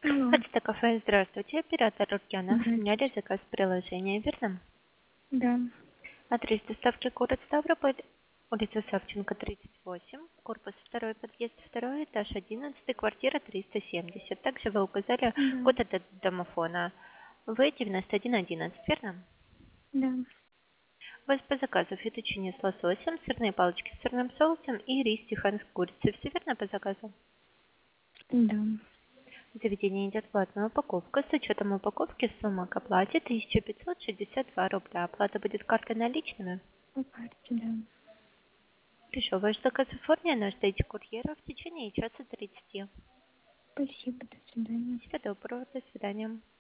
Алло, Это кафе. Здравствуйте, оператор Рукьянов. Сняли здравствуйте. заказ приложения, верно? Да, Адрес доставки город Ставрополь, улица Савченко, 38, корпус 2, подъезд 2, этаж 11, квартира 370. Также вы указали да, код от домофона В9111, верно? да, У вас по заказу фетучини с лососем, сырные палочки с сырным соусом и рис тихан с курицей. Все верно по заказу? да. В заведении идет платная упаковка. С учетом упаковки сумма к оплате 1562 рубля. Оплата будет картой наличными. По карте, да. Хорошо, ваш заказ оформлен, ждите курьера в течение часа 30. Спасибо, до свидания. Всего доброго, до свидания.